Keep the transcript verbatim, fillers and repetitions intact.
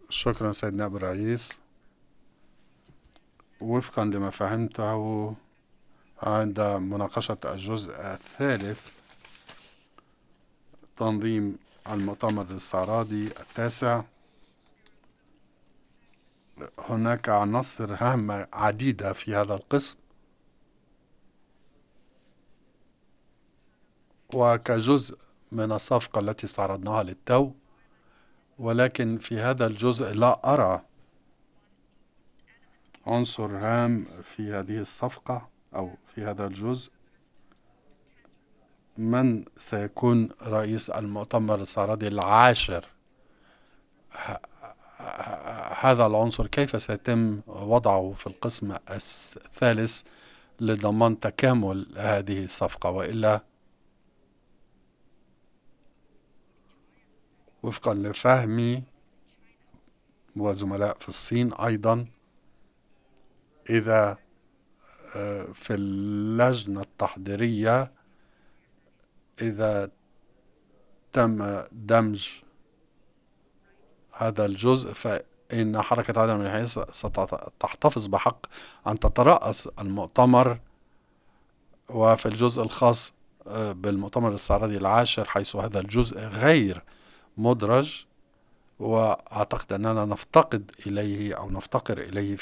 شكرا سيد نائب الرئيس. وفقا لما فهمته عند مناقشة الجزء الثالث تنظيم المؤتمر الاستعراضي التاسع، هناك عناصر هامة عديدة في هذا القسم، وكجزء من الصفقة التي استعرضناها للتو، ولكن في هذا الجزء لا أرى عنصر هام في هذه الصفقة أو في هذا الجزء. من سيكون رئيس المؤتمر الاستعراضي العاشر؟ هذا العنصر كيف سيتم وضعه في القسم الثالث لضمان تكامل هذه الصفقة؟ وإلا وفقا لفهمي وزملاء في الصين أيضا، إذا في اللجنة التحضيرية إذا تم دمج هذا الجزء فإن حركة عدم الانحياز ستحتفظ بحق أن تترأس المؤتمر. وفي الجزء الخاص بالمؤتمر الاستعراضي العاشر، حيث هذا الجزء غير مدرج، وأعتقد أننا نفتقد إليه أو نفتقر إليه